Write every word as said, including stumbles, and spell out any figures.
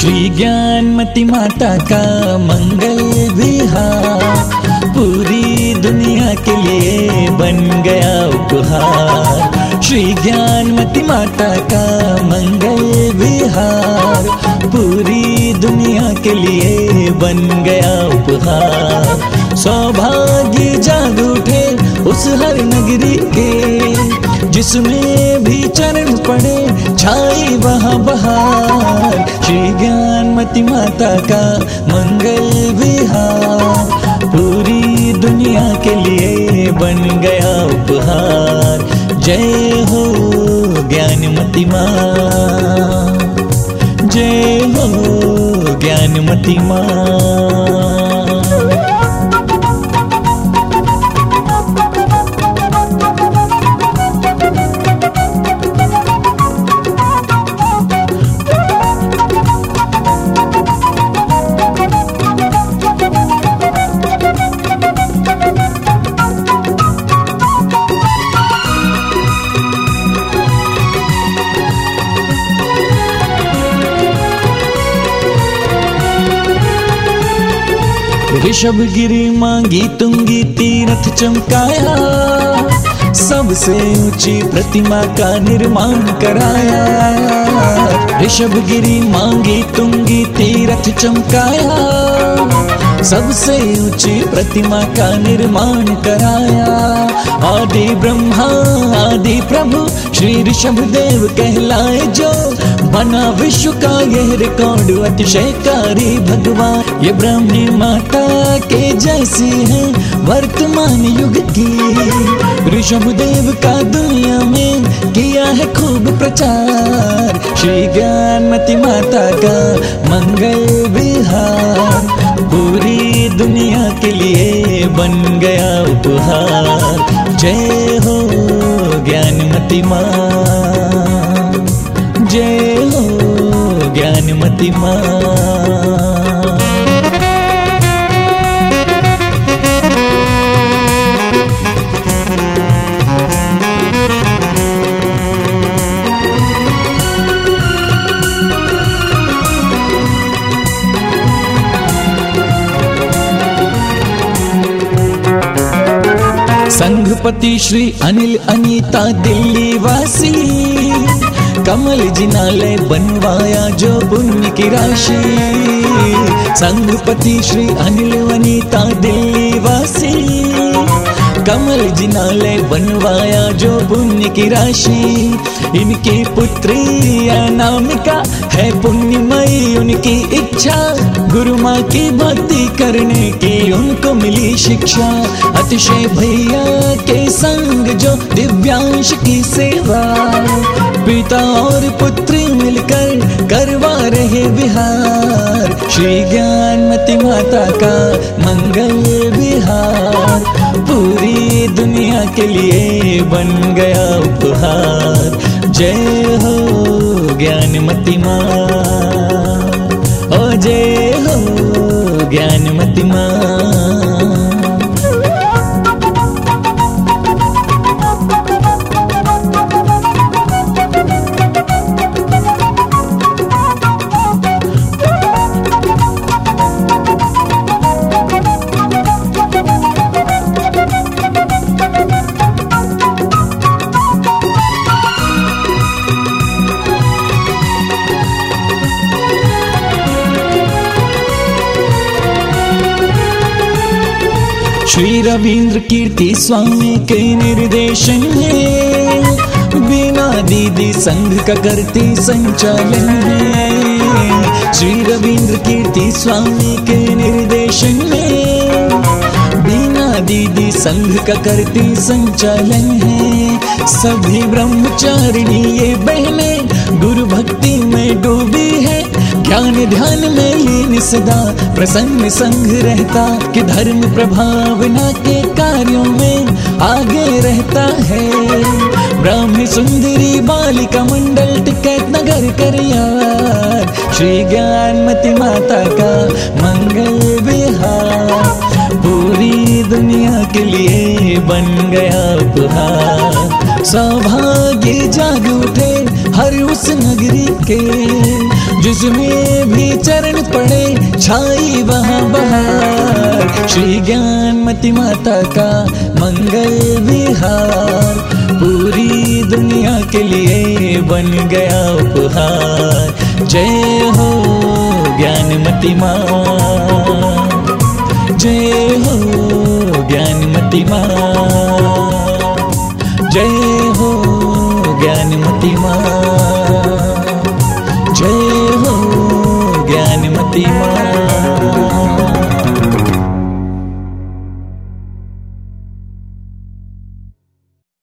श्री ज्ञानमती माता का मंगल विहार पूरी दुनिया के लिए बन गया उपहार। श्री ज्ञानमती माता का मंगल विहार पूरी दुनिया के लिए बन गया उपहार। सौभाग्य जाग उठे उस हर नगरी के जिसमें भी चरण पड़े छाई वहाँ बहार। श्री ज्ञानमती माता का मंगल विहार पूरी दुनिया के लिए बन गया उपहार। जय हो ज्ञानमती माँ, जय हो ज्ञानमती माँ। ऋषभ गिरी मांगी तुंगी तीरथ चमकाया, सबसे ऊंची प्रतिमा का निर्माण कराया। ऋषभ गिरी मांगी तुंगी तीरथ चमकाया, सबसे ऊंची प्रतिमा का निर्माण कराया। आदि ब्रह्मा आदि प्रभु श्री ऋषभ देव कहलाए जो, बना विश्व का यह रिकॉर्ड अतिशयकारी भगवान। ये ब्राह्मी माता के जैसी है वर्तमान युग की, ऋषभ देव का दुनिया में किया है खूब प्रचार। श्री ज्ञानमती माता का मंगल विहार पूरी दुनिया के लिए बन गया उपहार। जय हो ज्ञानमती माँ, जय हो ज्ञानमती माँ। संघपति श्री अनिल अनीता दिल्ली वासी, कमल जिनालय बनवाया जो पुण्य की राशि। संघपति श्री अनिल अनीता दिल्ली वासी, कमल जिनालय बनवाया जो पुण्य की राशि। इनकी पुत्री अनामिका है पुण्यमयी, उनकी इच्छा गुरु माँ की भक्ति करने की उनको मिली शिक्षा। अतिशय भैया के संग जो दिव्यांश की सेवा, पिता और पुत्री मिलकर करवा रहे विहार। श्री ज्ञानमती माता का मंगल विहार पूरी दुनिया के लिए बन गया उपहार। जय हो ज्ञानमती माँ, ओ जय हो ज्ञानमती माँ। श्री रविंद्र कीर्ति स्वामी के निर्देशन में बिना दीदी संघ का करती संचालन है। श्री रविंद्र कीर्ति स्वामी के निर्देशन में बिना दीदी संघ का करती संचालन है। सभी ब्रह्मचारिणी ये बहनें गुरु भक्ति में डूबी है, ज्ञान ध्यान में लीन सदा प्रसन्न संग रहता, कि धर्म प्रभावना के कार्यों में आगे रहता है। ब्राह्मी सुंदरी बालिका मंडल टिकैत नगर कर यार। श्री ज्ञानमती माता का मंगल विहार पूरी दुनिया के लिए बन गया उपहार। सौभाग्य जाग उठे हर उस नगरी के जिसमें भी चरण पड़े छाई वहाँ बहार। श्री ज्ञानमती माता का मंगल विहार पूरी दुनिया के लिए बन गया उपहार। जय हो ज्ञानमती माँ, जय